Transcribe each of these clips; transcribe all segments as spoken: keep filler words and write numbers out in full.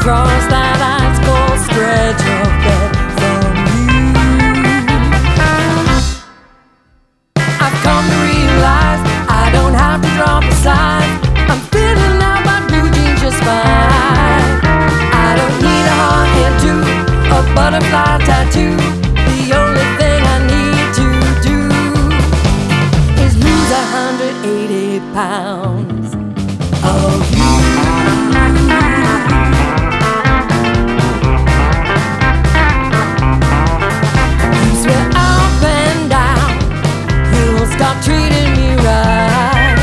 across that ice cold stretch of bed from you. I've come to realize I don't have to drop aside. I'm feeling out my blue jeans just fine. I don't need a hard hairdo, a butterfly tattoo. The only thing I need to do is lose one hundred eighty pounds of you. You swear up and down you'll stop treating me right.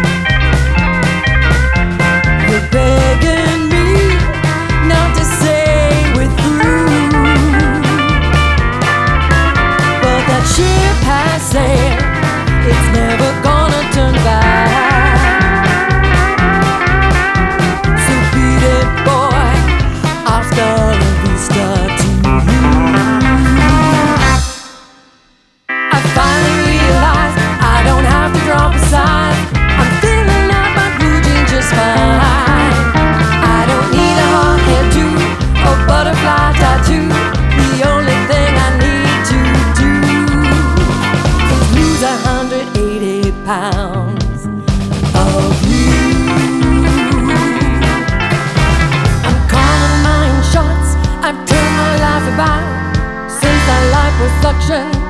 You're begging me not to say we're through, but that ship has sailed, it's never gonna turn back. So beat it, boy, hasta la vista to you. I finally realized I don't have to drop aside. I'm feeling out my blue jeans just fine. I don't need a hard hairdo, a butterfly tattoo. The only thing I need to do is lose one hundred eighty pounds of you. I'm calling my own shots. I've turned my life about since I liposuction.